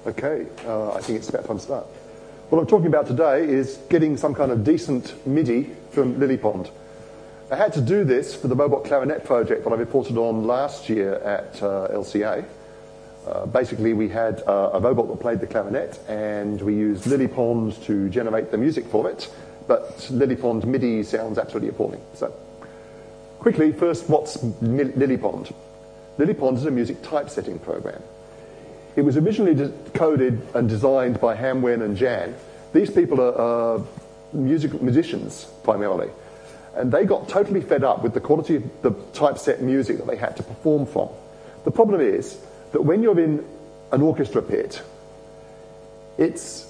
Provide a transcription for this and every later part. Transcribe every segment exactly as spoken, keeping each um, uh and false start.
Okay, uh, I think it's about time to start. What I'm talking about today is getting some kind of decent MIDI from Lilypond. I had to do this for the Robot Clarinet project that I reported on last year at uh, L C A. Uh, basically, we had uh, a robot that played the clarinet, and we used Lilypond to generate the music for it, but Lilypond MIDI sounds absolutely appalling. So, quickly, first, what's Lilypond? Lilypond is a music typesetting program. It was originally coded and designed by Ham Nguyen and Jan. These people are uh, music musicians, primarily. And they got totally fed up with the quality of the typeset music that they had to perform from. The problem is that when you're in an orchestra pit, it's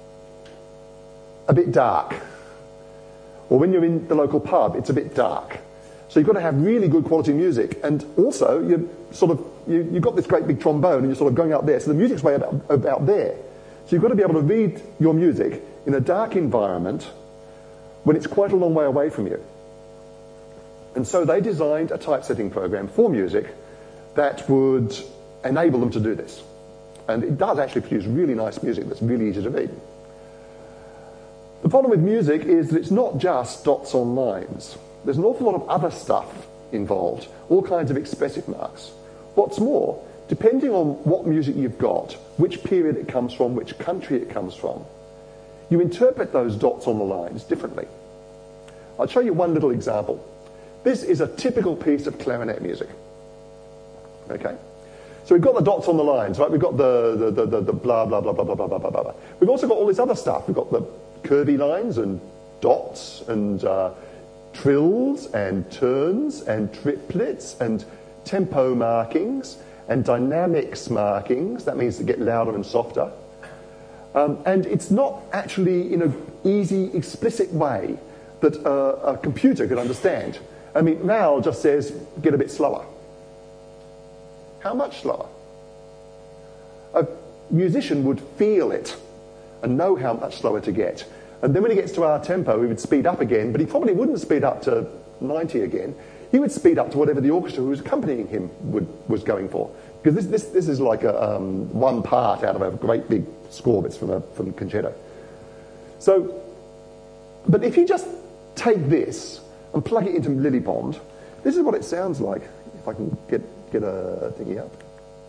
a bit dark. Or when you're in the local pub, it's a bit dark. So you've got to have really good quality music. And also, you sort of, you, you've got this great big trombone and you're sort of going out there. So the music's way about, about there. So you've got to be able to read your music in a dark environment when it's quite a long way away from you. And so they designed a typesetting program for music that would enable them to do this. And it does actually produce really nice music that's really easy to read. The problem with music is that it's not just dots on lines. There's an awful lot of other stuff involved, all kinds of expressive marks. What's more, depending on what music you've got, which period it comes from, which country it comes from, you interpret those dots on the lines differently. I'll show you one little example. This is a typical piece of clarinet music. Okay? So we've got the dots on the lines, right? We've got the, the, the, the, the blah, blah, blah, blah, blah, blah, blah, blah, blah. We've also got all this other stuff. We've got the curvy lines and dots and uh, trills and turns and triplets and tempo markings and dynamics markings. That means to get louder and softer. Um, and it's not actually in an easy, explicit way that uh, a computer could understand. I mean, Mal just says, get a bit slower. How much slower? A musician would feel it and know how much slower to get. And then when he gets to our tempo, he would speed up again, but he probably wouldn't speed up to ninety again. He would speed up to whatever the orchestra who was accompanying him would, was going for. Because this, this, this is like a, um, one part out of a great big score that's from a from concerto. So, but if you just take this and plug it into Lilypond, this is what it sounds like. If I can get, get a thingy up.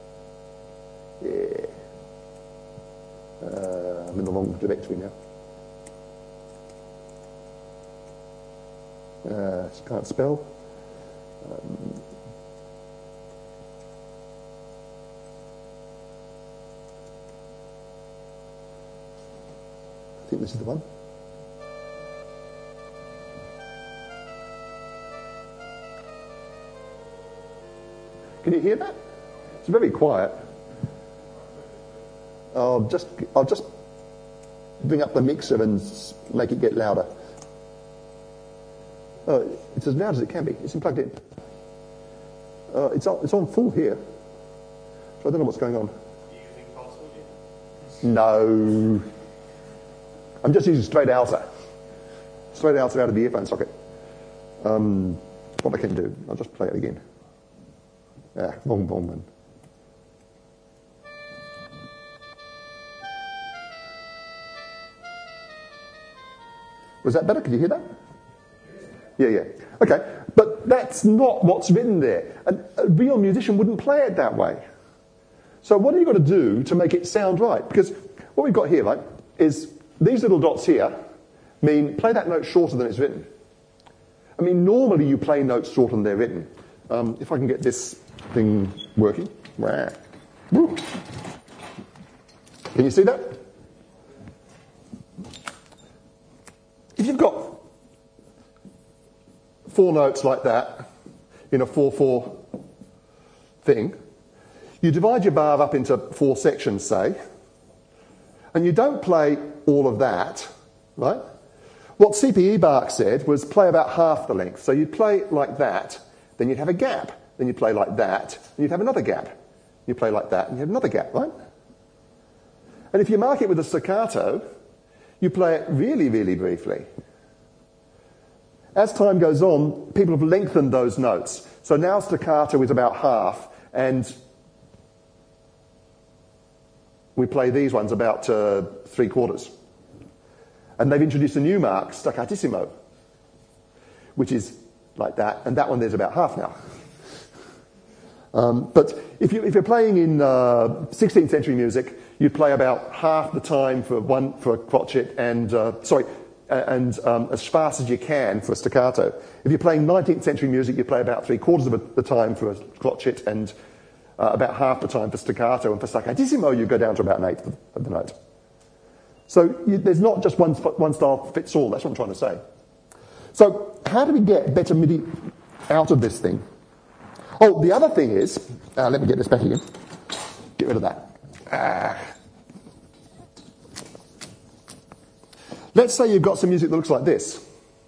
Yeah. Uh, I'm in the wrong directory now. Uh, can't spell. Um, I think this is the one. Can you hear that? It's very quiet. I'll just I'll just bring up the mixer and make it get louder. Uh, it's as loud as it can be. It's plugged in. Uh, it's on, it's on full here. So I don't know what's going on. Are you using password? No. I'm just using straight outer. Straight outer out of the earphone socket. Um, what I can do, I'll just play it again. Ah, wrong, wrong one. Was that better? Could you hear that? Yeah, yeah. Okay, but that's not what's written there. A, a real musician wouldn't play it that way. So what have you got to do to make it sound right? Because what we've got here, right, is these little dots here mean play that note shorter than it's written. I mean, normally you play notes shorter than they're written. Um, if I can get this thing working. Woo. Can you see that? If you've got four notes like that in a four four thing, you divide your bar up into four sections, say, and you don't play all of that, right? What C P E Bark said was play about half the length. So you'd play like that, then you'd have a gap, then you'd play like that, and you'd have another gap. You play like that, and you have another gap, right? And if you mark it with a staccato, you play it really, really briefly. As time goes on, people have lengthened those notes. So now staccato is about half, and we play these ones about uh, three quarters. And they've introduced a new mark, staccatissimo, which is like that, and that one there's about half now. Um, but if, you, if you're playing in uh, sixteenth century music, you play about half the time for one for a crotchet, and uh, sorry, uh, and um, as fast as you can for a staccato. If you're playing nineteenth century music, you play about three quarters of the time for a crotchet, and uh, about half the time for staccato. And for staccatissimo, you go down to about an eighth of the note. So you, there's not just one one style fits all. That's what I'm trying to say. So how do we get better MIDI out of this thing? Oh, the other thing is, uh, let me get this back again. Get rid of that. Ah. Let's say you've got some music that looks like this.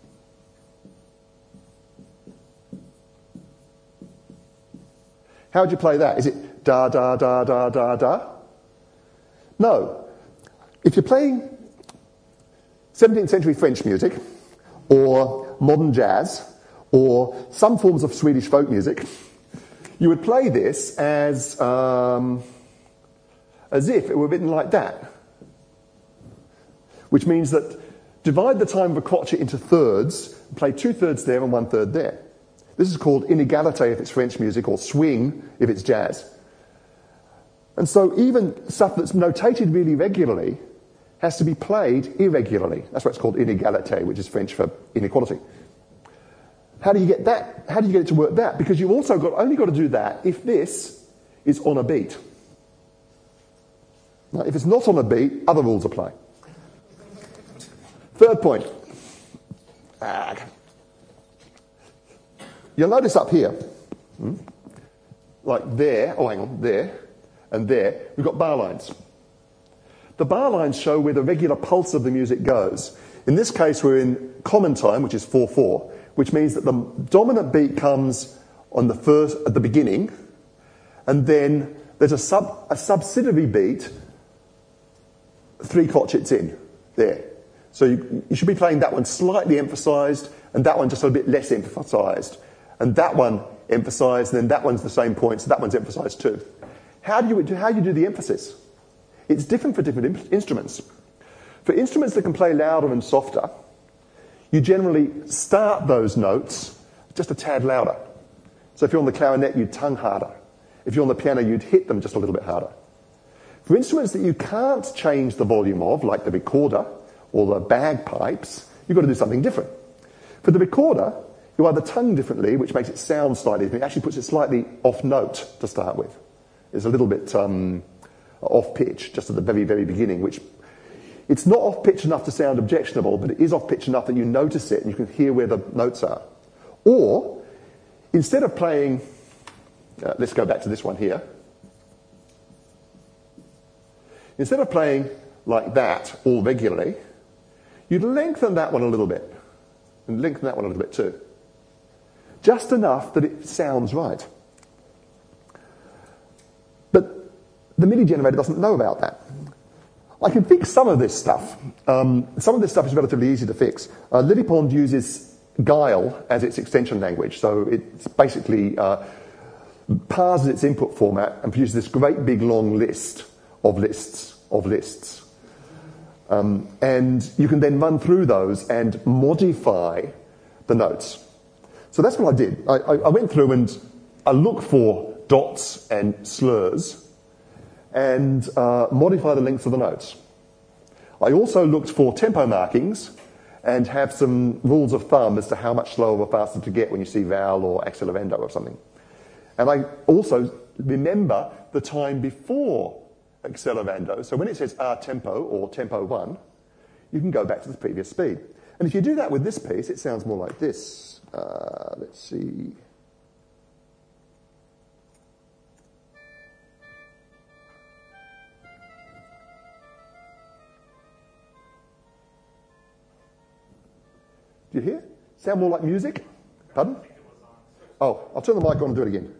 How would you play that? Is it da, da, da, da, da, da? No. If you're playing seventeenth century French music, or modern jazz, or some forms of Swedish folk music, you would play this as, um, as if it were written like that. Which means that divide the time of a crotchet into thirds, play two thirds there and one third there. This is called inégalité if it's French music, or swing if it's jazz. And so even stuff that's notated really regularly has to be played irregularly. That's why it's called inégalité, which is French for inequality. How do you get that? How do you get it to work that? Because you've also got only got to do that if this is on a beat. Now, if it's not on a beat, other rules apply. Third point. Ah. You'll notice up here, hmm, like there, oh hang on, there, and there, we've got bar lines. The bar lines show where the regular pulse of the music goes. In this case, we're in common time, which is four four, which means that the dominant beat comes on the first at the beginning, and then there's a sub a subsidiary beat three crotchets in there. So you, you should be playing that one slightly emphasised, and that one just a bit less emphasised, and that one emphasised, and then that one's the same point, so that one's emphasised too. How do you do, how do you do the emphasis? It's different for different in- instruments. For instruments that can play louder and softer, you generally start those notes just a tad louder. So if you're on the clarinet, you'd tongue harder. If you're on the piano, you'd hit them just a little bit harder. For instruments that you can't change the volume of, like the recorder or the bagpipes, you've got to do something different. For the recorder, you either tongue differently, which makes it sound slightly different. It actually puts it slightly off note to start with. It's a little bit um, off pitch, just at the very, very beginning, which it's not off pitch enough to sound objectionable, but it is off pitch enough that you notice it and you can hear where the notes are. Or, instead of playing, uh, let's go back to this one here. Instead of playing like that all regularly, you'd lengthen that one a little bit, and lengthen that one a little bit too. Just enough that it sounds right. But the MIDI generator doesn't know about that. I can fix some of this stuff. Um, some of this stuff is relatively easy to fix. Uh, Lillipond uses Guile as its extension language, so it's basically uh, parses its input format and produces this great big long list of lists of lists. Um, and you can then run through those and modify the notes. So that's what I did. I, I, I went through and I looked for dots and slurs and uh, modify the lengths of the notes. I also looked for tempo markings and have some rules of thumb as to how much slower or faster to get when you see vowel or acceleravando or something. And I also remember the time before acceleravando. So when it says a tempo or tempo one, you can go back to the previous speed. And if you do that with this piece, it sounds more like this. Uh, let's see. Do you hear? Sound more like music? Pardon? Oh, I'll turn the mic on and do it again.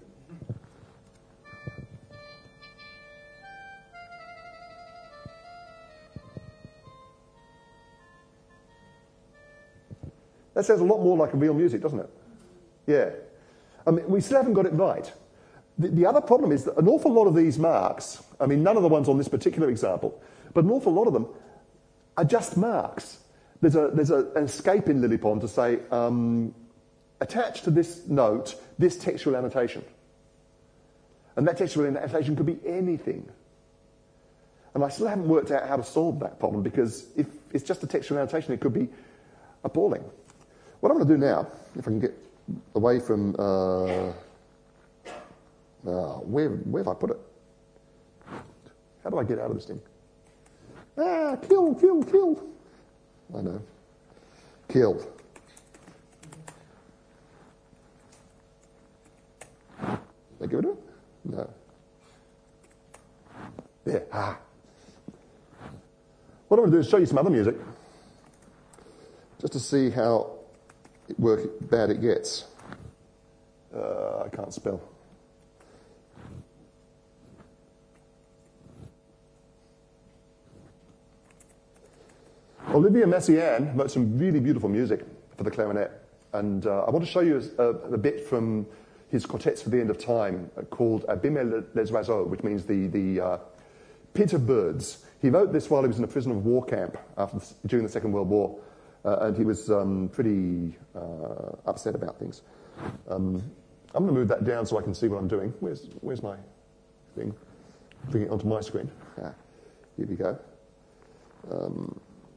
That sounds a lot more like a real music, doesn't it? Yeah. I mean, we still haven't got it right. The, the other problem is that an awful lot of these marks, I mean, none of the ones on this particular example, but an awful lot of them are just marks. There's, a, there's a, an escape in LilyPond to say, um, attach to this note this textual annotation. And that textual annotation could be anything. And I still haven't worked out how to solve that problem, because if it's just a textual annotation, it could be appalling. What I'm going to do now, if I can get away from... Uh, uh, where, where have I put it? How do I get out of this thing? Ah, kill, kill, kill. I know. Killed. Did I get rid of it? No. There. Ah. What I'm going to do is show you some other music, just to see how work bad it gets. Uh, I can't spell. Olivier Messiaen wrote some really beautiful music for the clarinet, and uh, I want to show you a, a bit from his Quartets for the End of Time, uh, called Abîmer les oiseaux, which means the, the uh, pit of birds. He wrote this while he was in a prisoner of war camp after the, during the Second World War, uh, and he was um, pretty uh, upset about things. Um, I'm going to move that down so I can see what I'm doing. Where's, where's my thing? Bring it onto my screen. Ah, here we go. Um,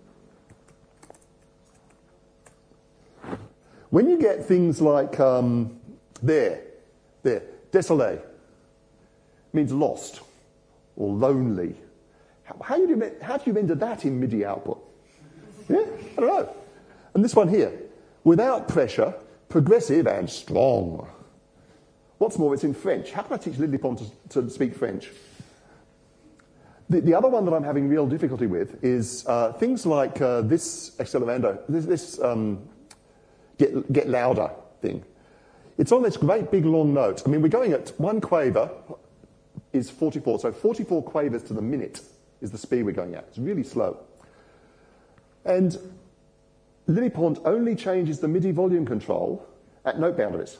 when you get things like um, there, there, désolé means lost or lonely. How, how, do you, how do you render that in MIDI output? Yeah, I don't know. And this one here, without pressure, progressive and strong. What's more, it's in French. How can I teach LilyPond to, to speak French? The, the other one that I'm having real difficulty with is uh, things like uh, this accelerando, this, this um, get, get louder thing. It's on this great big long note. I mean, we're going at one quaver is forty-four, so forty-four quavers to the minute is the speed we're going at. It's really slow. And LilyPond only changes the MIDI volume control at note boundaries.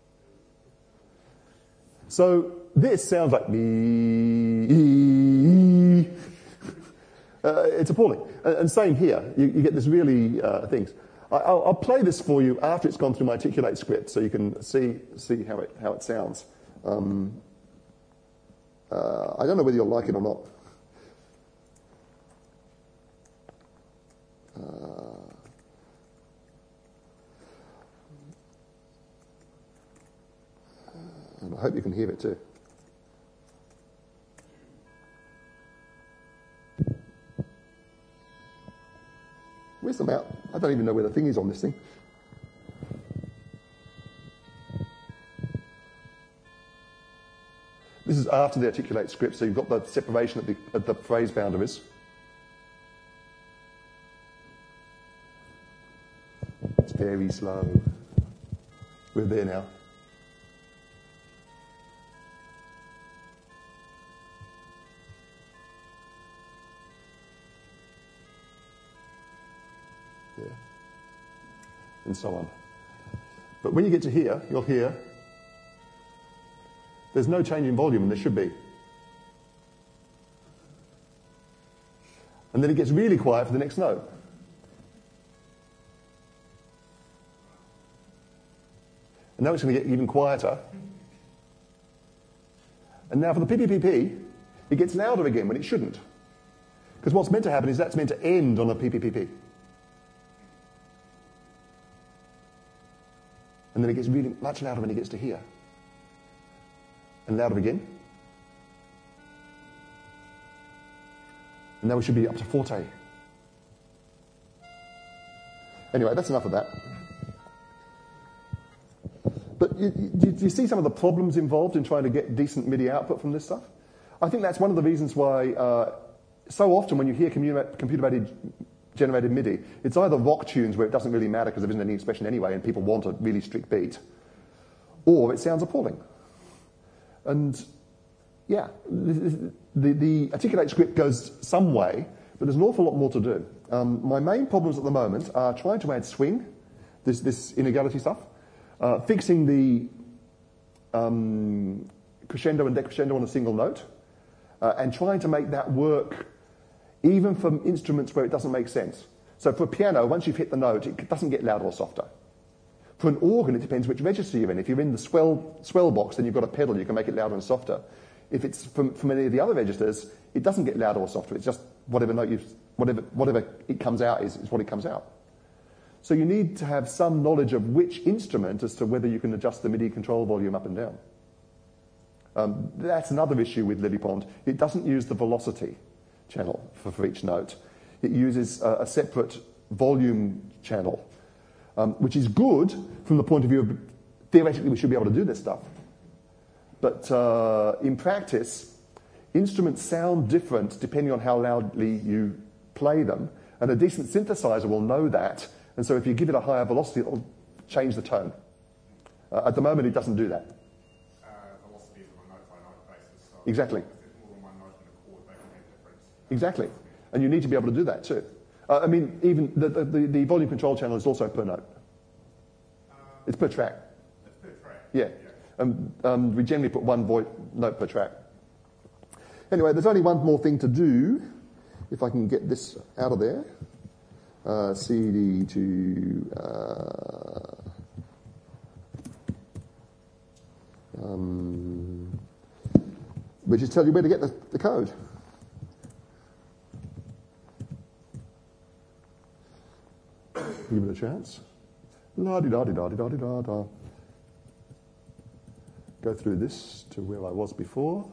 So this sounds like me. Uh, it's appalling. And, and same here. You, you get this really uh, things. I, I'll, I'll play this for you after it's gone through my Articulate script, so you can see see how it how it sounds. Um, uh, I don't know whether you'll like it or not. Uh, and I hope you can hear it too. Where's the mount? I don't even know where the thing is on this thing. This is after the Articulate script, so you've got the separation at the, at the phrase boundaries. It's very slow. We're there now. There. And so on. But when you get to here, you'll hear there's no change in volume, and there should be. And then it gets really quiet for the next note. And now it's going to get even quieter. And now for the P P P P, it gets louder again when it shouldn't. Because what's meant to happen is that's meant to end on a P P P P. And then it gets really much louder when it gets to here. And louder again. And now we should be up to forte. Anyway, that's enough of that. But you, you, do you see some of the problems involved in trying to get decent MIDI output from this stuff? I think that's one of the reasons why uh, so often when you hear computer-generated MIDI, it's either rock tunes where it doesn't really matter because there isn't any expression anyway and people want a really strict beat, or it sounds appalling. And yeah, the, the, the Articulate script goes some way, but there's an awful lot more to do. Um, my main problems at the moment are trying to add swing, this, this inequality stuff, uh, fixing the um, crescendo and decrescendo on a single note, uh, and trying to make that work even for instruments where it doesn't make sense. So for a piano, once you've hit the note, it doesn't get louder or softer. For an organ, it depends which register you're in. If you're in the swell, swell box, then you've got a pedal, you can make it louder and softer. If it's from, from any of the other registers, it doesn't get louder or softer. It's just whatever note you, whatever, whatever it comes out is, is what it comes out. So you need to have some knowledge of which instrument as to whether you can adjust the MIDI control volume up and down. Um, that's another issue with LilyPond. It doesn't use the velocity channel for, for each note. It uses a, a separate volume channel, um, which is good from the point of view of theoretically we should be able to do this stuff. But uh, in practice, instruments sound different depending on how loudly you play them, and a decent synthesizer will know that, and so if you give it a higher velocity, it will change the tone. Uh, at the moment, it doesn't do that. Uh, velocities on a note-by-note basis. So Exactly. If there's more than one note in the chord, they can have different. Exactly. And you need to be able to do that too. Uh, I mean, even the, the, the volume control channel is also per note. Uh, It's per track. It's per track. Yeah. yeah. Um, um, we generally put one voice note per track. Anyway, there's only one more thing to do, if I can get this out of there. Uh, C D to uh, um, which is tell you where to get the, the code. Give it a chance. La di da di da di da di da da. Go through this to where I was before.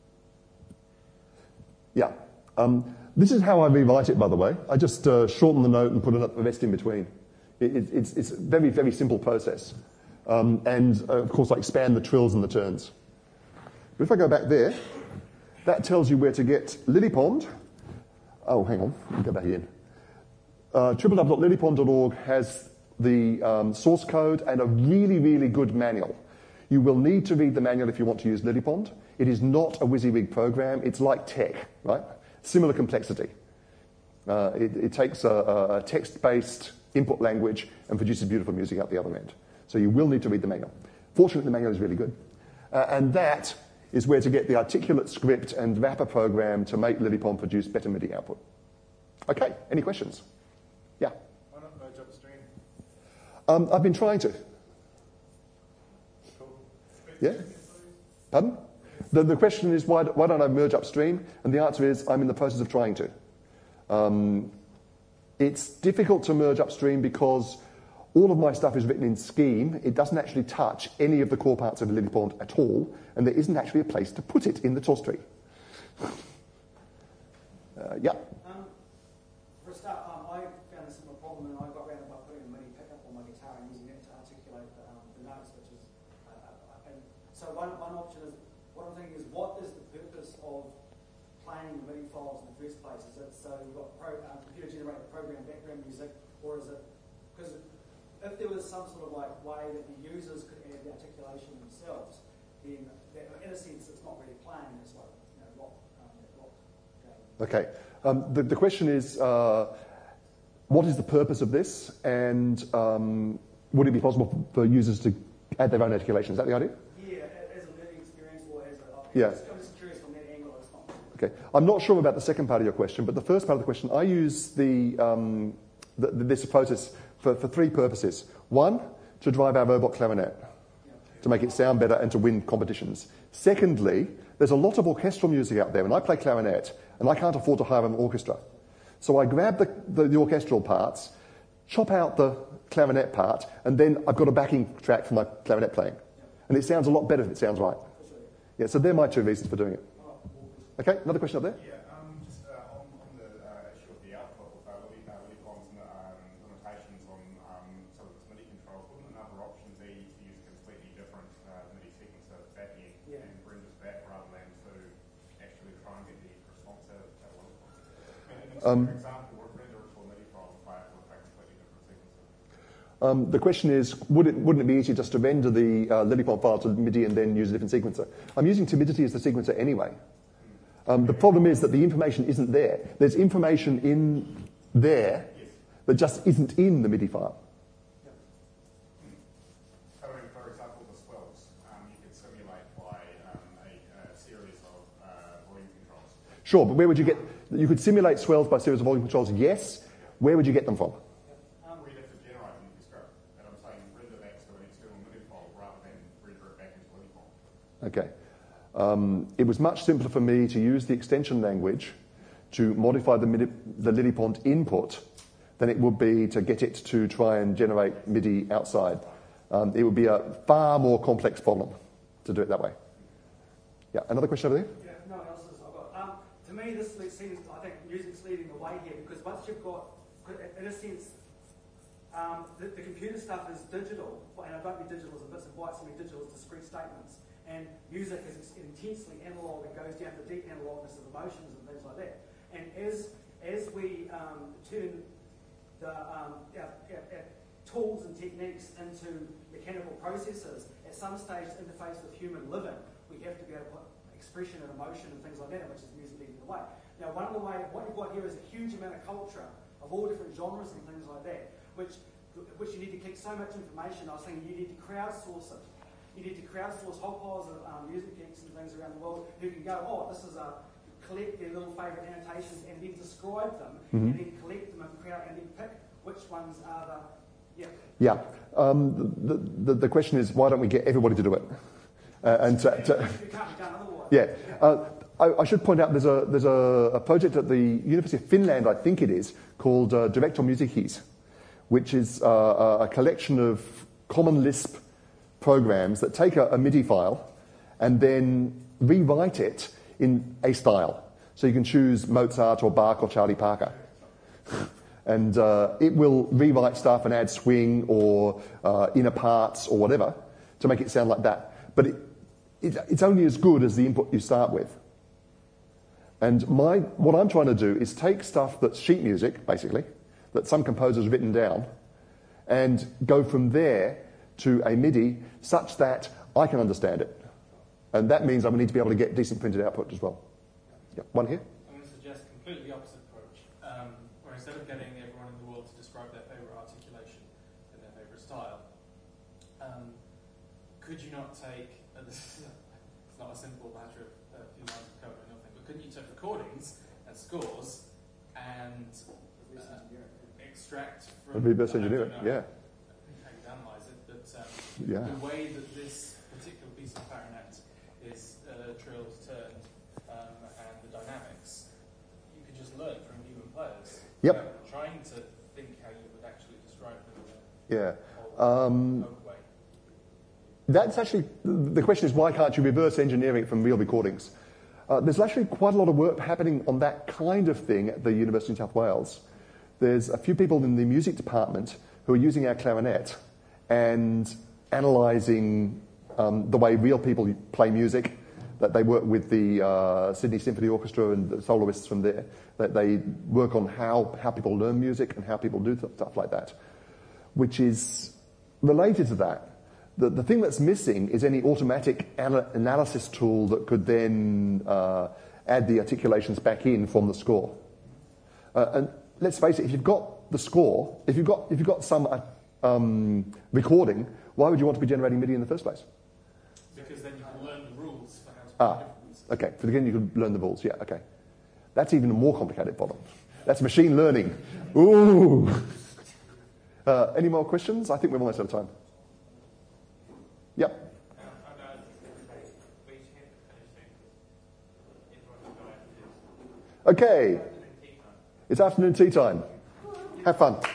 Yeah. Um, this is how I rewrite it, by the way. I just uh, shorten the note and put a rest in between. It, it, it's, it's a very, very simple process. Um, and, uh, of course, I expand the trills and the turns. But if I go back there, that tells you where to get LilyPond. Oh, hang on. Let me go back in. Uh, w w w dot lilypond dot org has the um, source code and a really, really good manual. You will need to read the manual if you want to use LilyPond. It is not a WYSIWYG program. It's like tech, right? Similar complexity. Uh, it, it takes a, a text-based input language and produces beautiful music out the other end. So you will need to read the manual. Fortunately, the manual is really good. Uh, and that is where to get the articulate script and wrapper program to make LilyPond produce better MIDI output. Okay, any questions? Yeah? Why not merge upstream? Um, I've been trying to. Cool. Yeah? Pardon? The, the question is, why, why don't I merge upstream? And the answer is, I'm in the process of trying to. Um, it's difficult to merge upstream because all of my stuff is written in Scheme. It doesn't actually touch any of the core parts of LilyPond at all, and there isn't actually a place to put it in the source tree. uh, yeah? Um, for a start, um, I found a similar problem, and I got around by putting a MIDI pickup on my guitar and using it to articulate the, um, the notes, which is... Uh, uh, and so one, one option is, what I'm thinking is, what is the purpose of playing the MIDI files in the first place? Is it so you've got pro, um, computer-generated program background music, or is it... Because if there was some sort of like way that the users could add the articulation themselves, then that, in a sense it's not really playing, it's like, you know, what, um, what game. Okay. Um, the, the question is, uh, what is the purpose of this, and um, would it be possible for users to add their own articulation? Is that the idea? Yeah, as a learning experience or as a... Yeah. I'm just, I'm just curious from that angle. It's not... Okay. I'm not sure about the second part of your question, but the first part of the question, I use the, um, the, the this process for, for three purposes. One, to drive our robot clarinet, to make it sound better and to win competitions. Secondly, there's a lot of orchestral music out there, and I play clarinet, and I can't afford to hire an orchestra. So I grab the, the, the orchestral parts, chop out the clarinet part, and then I've got a backing track for my clarinet playing. And it sounds a lot better if it sounds right. Yeah, so they're my two reasons for doing it. Okay, another question up there? Yeah, um, just uh, on, on the uh, issue of the output of uh, Lily, uh, LilyPond's um, limitations on um, some of its MIDI controls, wouldn't another option be to use a completely different uh, MIDI sequencer back end Yeah. and bring this back rather than to actually try and get the response out of uh, LilyPond? I mean, Um, for example, render it to a MIDI file and play it with a completely different sequencer. Um, the question is, would it, wouldn't it be easier just to render the uh, LilyPond file to MIDI and then use a different sequencer? I'm using Timidity as the sequencer anyway. Um, the problem is that the information isn't there. There's information in there that just isn't in the MIDI file. So, for example, the swells, um, you could simulate by um, a Sure, but where would you get... You could simulate swells by series of volume controls, yes. Where would you get them from? Um, we'd have to generate an MIDI script, and I'm saying render that to an external MIDI file rather than render it back into MIDI file. Okay. Um, it was much simpler for me to use the extension language to modify the, MIDI, the Lillipond input than it would be to get it to try and generate MIDI outside. Um, it would be a far more complex problem to do it that way. Yeah, another question over there? Yeah, no one else has. I've got. Um, to me, this seems, I think music's leading the way here, because once you've got, in a sense, um, the, the computer stuff is digital, and I don't mean digital as in bits and bytes, I mean digital as discrete statements. And music is intensely analog and goes down to deep analogness of emotions and things like that. And as as we um, turn the um, our, our, our tools and techniques into mechanical processes, at some stage to interface with human living, we have to be able to put expression and emotion and things like that, which is music leading the way. Now, one of the way, what you've got here is a huge amount of culture of all different genres and things like that, which which you need to keep so much information. I was saying you need to crowdsource it. You need to crowdsource whole piles of um, music geeks and things around the world who can go, oh, this is a, collect their little favourite annotations and then describe them, mm-hmm. and then collect them and crowd and then pick which ones are the, yeah. Yeah. Um, the, the, the question is, why don't we get everybody to do it? Uh, and to, to, it can't be done otherwise. Yeah. Uh, I, I should point out there's a there's a, a project at the University of Finland, I think it is, called uh, Director Musicis, which is uh, a collection of common Lisp programs that take a, a MIDI file and then rewrite it in a style. So you can choose Mozart or Bach or Charlie Parker. And uh, it will rewrite stuff and add swing or uh, inner parts or whatever to make it sound like that. But it, it, it's only as good as the input you start with. And my, what I'm trying to do is take stuff that's sheet music, basically, that some composer's written down, and go from there to a MIDI such that I can understand it. And that means I'm going to need to be able to get decent printed output as well. Yeah, one here? I'm going to suggest completely the opposite approach, um, where instead of getting everyone in the world to describe their favourite articulation and their favourite style, um, could you not take, uh, this is a, it's not a simple matter of a few lines of code or nothing, but couldn't you take recordings and scores and uh, extract from... And reverse engineer it, yeah. Yeah. The way that this particular piece of clarinet is uh, trilled, turned, um, and the dynamics, you could just learn from human players. Yep. Um, trying to think how you would actually describe them in a yeah. whole um, way. That's actually, the question is, why can't you reverse engineering it from real recordings? Uh, there's actually quite a lot of work happening on that kind of thing at the University of New South Wales. There's a few people in the music department who are using our clarinet and analysing um, the way real people play music, that they work with the uh, Sydney Symphony Orchestra and the soloists from there, that they work on how, how people learn music and how people do th- stuff like that, which is related to that. The, the thing that's missing is any automatic ana- analysis tool that could then uh, add the articulations back in from the score. Uh, and let's face it, if you've got the score, if you've got, if you've got some uh, um, recording, why would you want to be generating MIDI in the first place? Because then you can learn the rules for how to Ah, play different pieces. okay. So again, you can learn the rules. Yeah, okay. That's even a more complicated problem. That's machine learning. Ooh. Uh, any more questions? I think we're almost out of time. Yep. Okay. It's afternoon tea time. Have fun.